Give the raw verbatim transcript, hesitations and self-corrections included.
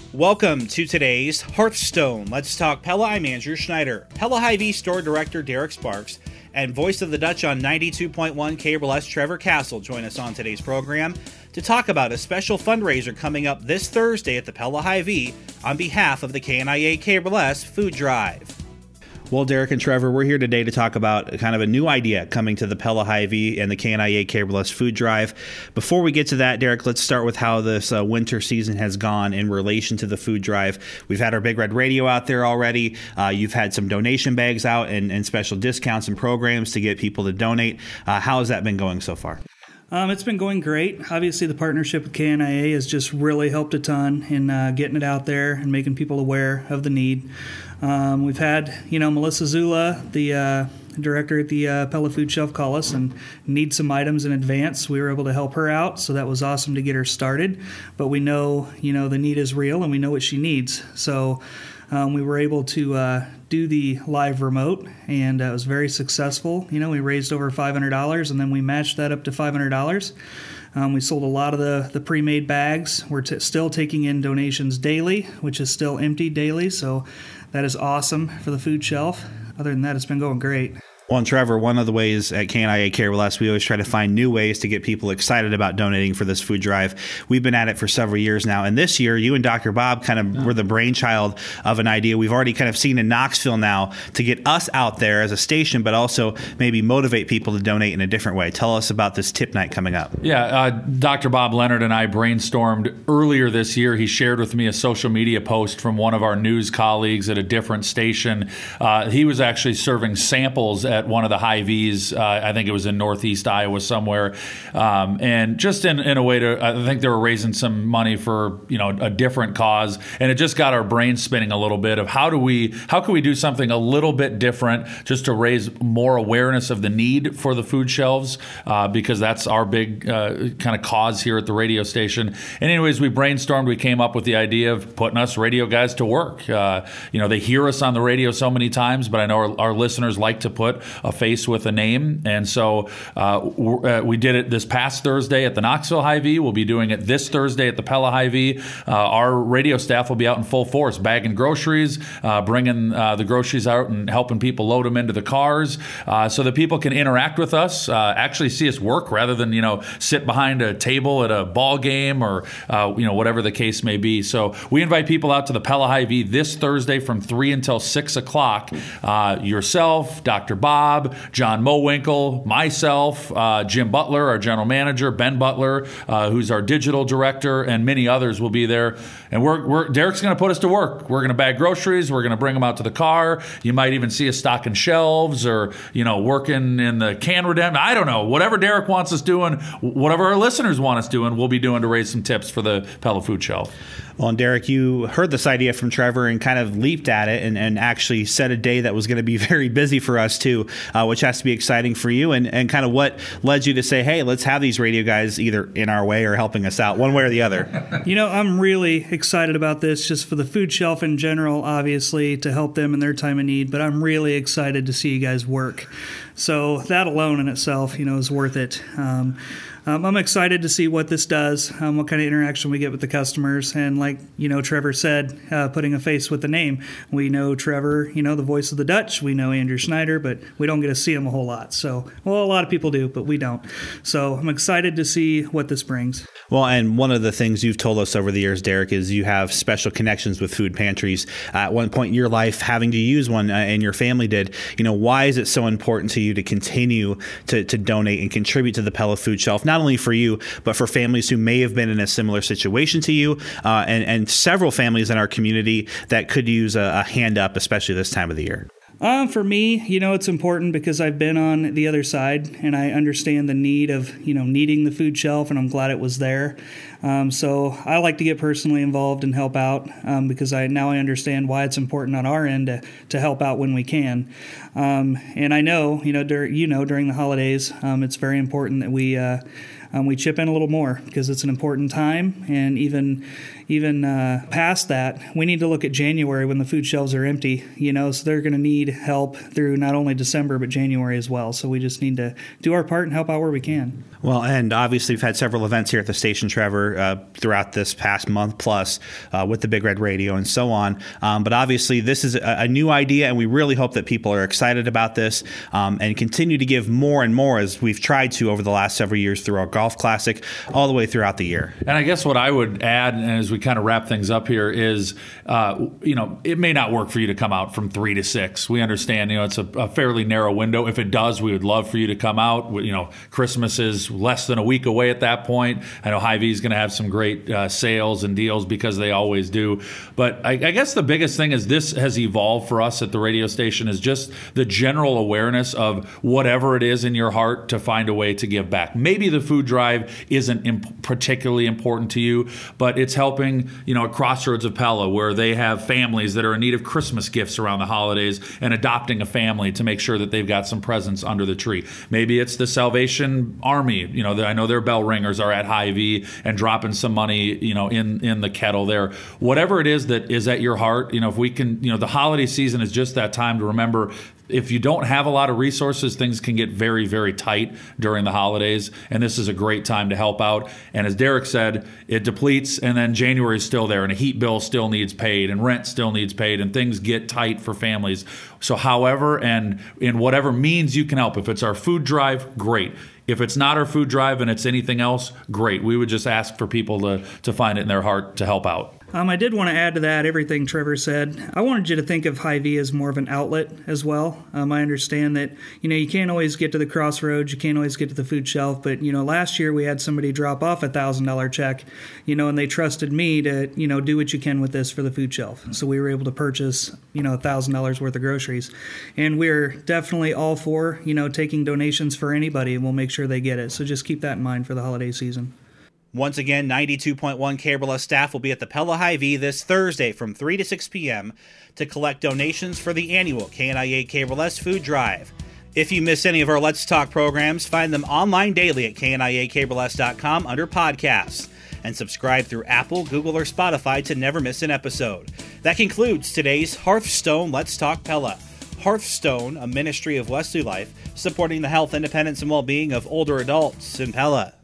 Welcome to today's Hearthstone. Let's talk Pella. I'm Andrew Schneider. Pella Hy-Vee store director Derek Sparks and voice of the Dutch on ninety-two point one K R L S Trevor Castle join us on today's program to talk about a special fundraiser coming up this Thursday at the Pella Hy-Vee on behalf of the K N I A K R L S Food Drive. Well, Derek and Trevor, we're here today to talk about kind of a new idea coming to the Pella Hy-Vee and the K N I A K R L S Food Drive. Before we get to that, Derek, let's start with how this uh, winter season has gone in relation to the food drive. We've had our Big Red Radio out there already. Uh, you've had some donation bags out and, and special discounts and programs to get people to donate. Uh, how has that been going so far? Um, it's been going great. Obviously, the partnership with K N I A has just really helped a ton in uh, getting it out there and making people aware of the need. Um, we've had, you know, Melissa Zula, the uh, director at the uh, Pella Food Shelf, call us and need some items in advance. We were able to help her out, so that was awesome to get her started. But we know, you know, the need is real and we know what she needs. So um, we were able to uh, do the live remote, and uh, it was very successful. You know, we raised over five hundred dollars, and then we matched that up to five hundred dollars. Um, we sold a lot of the, the pre-made bags. We're t- still taking in donations daily, which is still empty daily, so that is awesome for the food shelf. Other than that, it's been going great. Well, and Trevor, one of the ways at K N I A K R L S, we always try to find new ways to get people excited about donating for this food drive. We've been at it for several years now. And this year, you and Doctor Bob kind of yeah. were the brainchild of an idea we've already kind of seen in Knoxville now to get us out there as a station, but also maybe motivate people to donate in a different way. Tell us about this tip night coming up. Yeah, uh, Doctor Bob Leonard and I brainstormed earlier this year. He shared with me a social media post from one of our news colleagues at a different station. Uh, he was actually serving samples at at one of the Hy-Vees. Uh, I think it was in Northeast Iowa somewhere. Um, and just in, in a way to, I think they were raising some money for, you know, a different cause. And it just got our brains spinning a little bit of how do we, how can we do something a little bit different just to raise more awareness of the need for the food shelves, uh, because that's our big uh, kind of cause here at the radio station. And anyways, we brainstormed, we came up with the idea of putting us radio guys to work. Uh, you know, they hear us on the radio so many times, but I know our, our listeners like to put a face with a name. And so uh, uh, we did it this past Thursday at the Knoxville Hy-Vee. We'll be doing it this Thursday at the Pella Hy-Vee. Uh, our radio staff will be out in full force, bagging groceries, uh, bringing uh, the groceries out and helping people load them into the cars uh, so that people can interact with us, uh, actually see us work rather than, you know, sit behind a table at a ball game or, uh, you know, whatever the case may be. So we invite people out to the Pella Hy-Vee this Thursday from three until six o'clock. Uh, yourself, Doctor Bob, Bob, John Mowinkle, myself, uh, Jim Butler, our general manager, Ben Butler, uh, who's our digital director, and many others will be there. And we're, we're Derek's going to put us to work. We're going to bag groceries. We're going to bring them out to the car. You might even see us stocking shelves or, you know, working in the can redemption. I don't know. Whatever Derek wants us doing, whatever our listeners want us doing, we'll be doing to raise some tips for the Pella Food Shelf. Well, and Derek, you heard this idea from Trevor and kind of leaped at it and, and actually set a day that was going to be very busy for us too, uh, which has to be exciting for you. And, and kind of what led you to say, hey, let's have these radio guys either in our way or helping us out one way or the other. You know, I'm really excited about this just for the food shelf in general, obviously, to help them in their time of need. But I'm really excited to see you guys work. So that alone in itself, you know, is worth it. Um, Um, I'm excited to see what this does, um, what kind of interaction we get with the customers. And like, you know, Trevor said, uh, putting a face with the name. We know Trevor, you know, the voice of the Dutch. We know Andrew Schneider, but we don't get to see him a whole lot. So, well, a lot of people do, but we don't. So I'm excited to see what this brings. Well, and one of the things you've told us over the years, Derek, is you have special connections with food pantries. Uh, at one point in your life, having to use one, uh, and your family did. You know, why is it so important to you to continue to, to donate and contribute to the Pella Food Shelf? Not only for you, but for families who may have been in a similar situation to you, uh, and, and several families in our community that could use a, a hand up, especially this time of the year. Um, for me, you know, it's important because I've been on the other side and I understand the need of, you know, needing the food shelf, and I'm glad it was there. Um, so I like to get personally involved and help out um, because I now I understand why it's important on our end to, to help out when we can. Um, and I know, you know, dur- you know, during the holidays, um, it's very important that we uh, um, we chip in a little more because it's an important time. And even, even uh, past that, we need to look at January when the food shelves are empty, you know, so they're going to need help through not only December, but January as well. So we just need to do our part and help out where we can. Well, and obviously we've had several events here at the station, Trevor, uh, throughout this past month plus uh, with the Big Red Radio and so on. Um, but obviously this is a, a new idea, and we really hope that people are excited about this um, and continue to give more and more as we've tried to over the last several years through our Golf Classic all the way throughout the year. And I guess what I would add, and as we kind of wrap things up here, is, uh, you know, it may not work for you to come out from three to six. We understand, you know, it's a, a fairly narrow window. If it does, we would love for you to come out. You know, Christmas is less than a week away at that point. I know Hy-Vee is going to have some great uh, sales and deals because they always do. But I, I guess the biggest thing is this has evolved for us at the radio station is just the general awareness of whatever it is in your heart to find a way to give back. Maybe the food drive isn't imp- particularly important to you, but it's helping, you know, at Crossroads of Pella, where they have families that are in need of Christmas gifts around the holidays and adopting a family to make sure that they've got some presents under the tree. Maybe it's the Salvation Army. You know, I know their bell ringers are at Hy-Vee and dropping some money, you know, in, in the kettle there. Whatever it is that is at your heart, you know, if we can, you know, the holiday season is just that time to remember, if you don't have a lot of resources, things can get very, very tight during the holidays, and this is a great time to help out. And as Derek said, it depletes, and then January is still there, and a heat bill still needs paid, and rent still needs paid, and things get tight for families. So however and in whatever means you can help, if it's our food drive, great. If it's not our food drive and it's anything else, great. We would just ask for people to, to find it in their heart to help out. Um, I did want to add to that everything Trevor said. I wanted you to think of Hy-Vee as more of an outlet as well. Um, I understand that, you know, you can't always get to the crossroads, you can't always get to the food shelf, but, you know, last year we had somebody drop off a one thousand dollars check, you know, and they trusted me to, you know, do what you can with this for the food shelf. So we were able to purchase, you know, one thousand dollars worth of groceries. And we're definitely all for, you know, taking donations for anybody, and we'll make sure they get it. So just keep that in mind for the holiday season. Once again, ninety-two point one K R L S staff will be at the Pella Hy-Vee this Thursday from three to six p.m. to collect donations for the annual K N I A K R L S Food Drive. If you miss any of our Let's Talk programs, find them online daily at K N I A K R L S dot com under podcasts, and subscribe through Apple, Google, or Spotify to never miss an episode. That concludes today's Hearthstone Let's Talk Pella. Hearthstone, a ministry of Wesley Life, supporting the health, independence, and well-being of older adults in Pella.